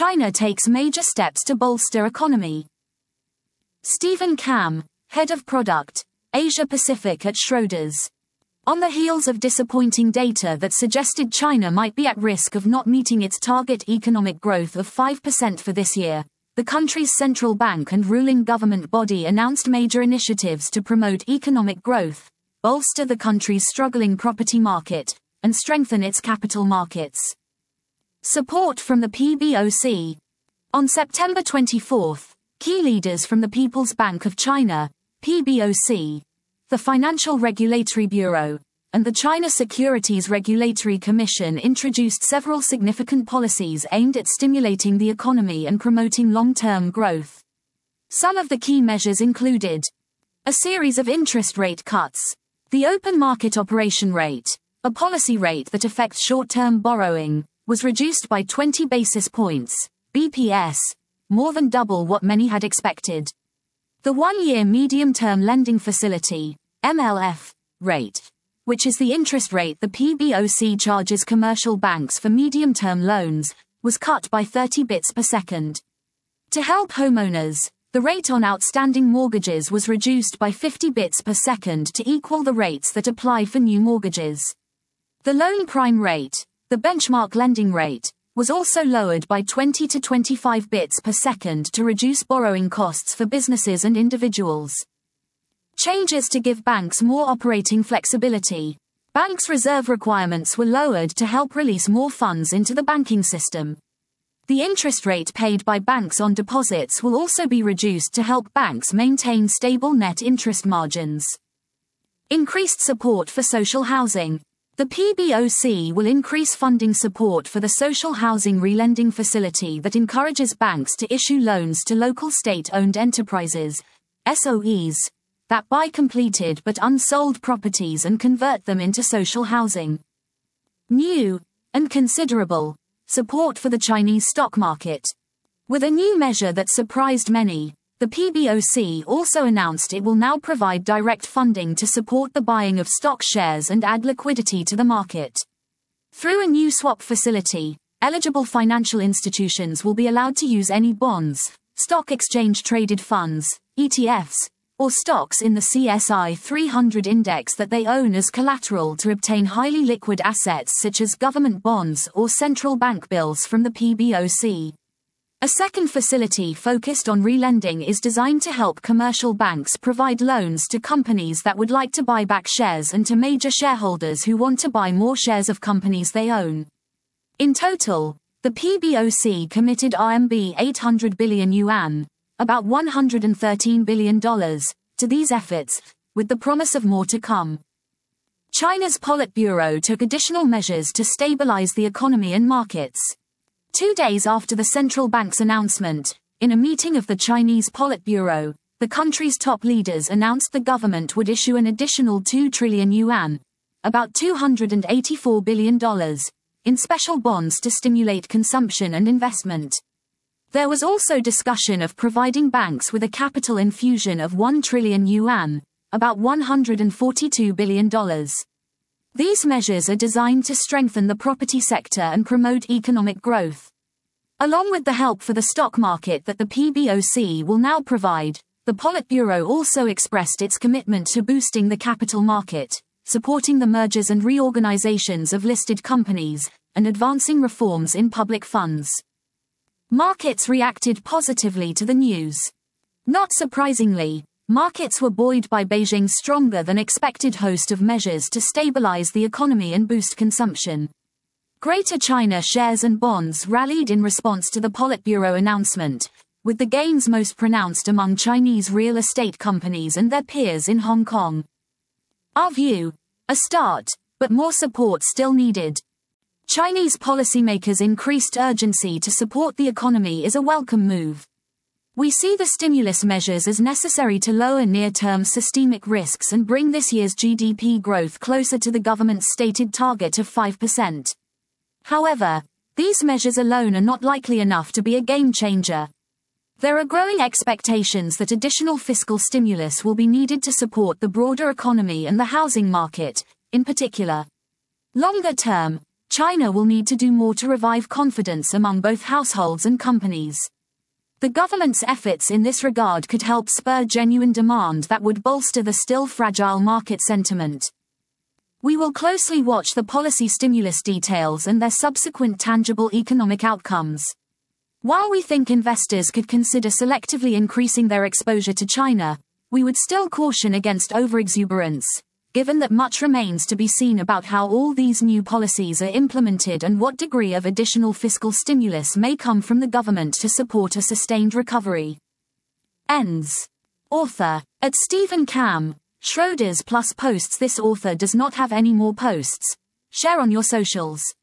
China takes major steps to bolster economy. Stephen Kam, Head of Product, Asia Pacific at Schroders. On the heels of disappointing data that suggested China might be at risk of not meeting its target economic growth of 5% for this year, the country's central bank and ruling government body announced major initiatives to promote economic growth, bolster the country's struggling property market, and strengthen its capital markets. Support from the PBOC. On September 24, key leaders from the People's Bank of China, PBOC, the Financial Regulatory Bureau, and the China Securities Regulatory Commission introduced several significant policies aimed at stimulating the economy and promoting long-term growth. Some of the key measures included a series of interest rate cuts, the open market operation rate, a policy rate that affects short-term borrowing, was reduced by 20 basis points, BPS, more than double what many had expected. The one-year medium-term lending facility, MLF, rate, which is the interest rate the PBOC charges commercial banks for medium-term loans, was cut by 30 bits per second. To help homeowners, the rate on outstanding mortgages was reduced by 50 bits per second to equal the rates that apply for new mortgages. The loan prime rate, the benchmark lending rate, was also lowered by 20 to 25 bits per second to reduce borrowing costs for businesses and individuals. Changes to give banks more operating flexibility. Banks' reserve requirements were lowered to help release more funds into the banking system. The interest rate paid by banks on deposits will also be reduced to help banks maintain stable net interest margins. Increased support for social housing. The PBOC will increase funding support for the social housing relending facility that encourages banks to issue loans to local state-owned enterprises, SOEs, that buy completed but unsold properties and convert them into social housing. New, and considerable, support for the Chinese stock market. With a new measure that surprised many, the PBOC also announced it will now provide direct funding to support the buying of stock shares and add liquidity to the market. Through a new swap facility, eligible financial institutions will be allowed to use any bonds, stock exchange-traded funds, ETFs, or stocks in the CSI 300 index that they own as collateral to obtain highly liquid assets such as government bonds or central bank bills from the PBOC. A second facility focused on relending is designed to help commercial banks provide loans to companies that would like to buy back shares and to major shareholders who want to buy more shares of companies they own. In total, the PBOC committed RMB 800 billion yuan, about $113 billion, to these efforts, with the promise of more to come. China's Politburo took additional measures to stabilize the economy and markets. 2 days after the central bank's announcement, in a meeting of the Chinese Politburo, the country's top leaders announced the government would issue an additional 2 trillion yuan, about $284 billion, in special bonds to stimulate consumption and investment. There was also discussion of providing banks with a capital infusion of 1 trillion yuan, about $142 billion. These measures are designed to strengthen the property sector and promote economic growth. Along with the help for the stock market that the PBOC will now provide, the Politburo also expressed its commitment to boosting the capital market, supporting the mergers and reorganizations of listed companies, and advancing reforms in public funds. Markets reacted positively to the news. Not surprisingly, markets were buoyed by Beijing's stronger than expected host of measures to stabilize the economy and boost consumption. Greater China shares and bonds rallied in response to the Politburo announcement, with the gains most pronounced among Chinese real estate companies and their peers in Hong Kong. Our view: a start, but more support still needed. Chinese policymakers' increased urgency to support the economy is a welcome move. We see the stimulus measures as necessary to lower near-term systemic risks and bring this year's GDP growth closer to the government's stated target of 5%. However, these measures alone are not likely enough to be a game changer. There are growing expectations that additional fiscal stimulus will be needed to support the broader economy and the housing market, in particular. Longer term, China will need to do more to revive confidence among both households and companies. The government's efforts in this regard could help spur genuine demand that would bolster the still fragile market sentiment. We will closely watch the policy stimulus details and their subsequent tangible economic outcomes. While we think investors could consider selectively increasing their exposure to China, we would still caution against overexuberance, given that much remains to be seen about how all these new policies are implemented and what degree of additional fiscal stimulus may come from the government to support a sustained recovery. Ends. Author, @StephenCam, Schroders plus posts. This author does not have any more posts. Share on your socials.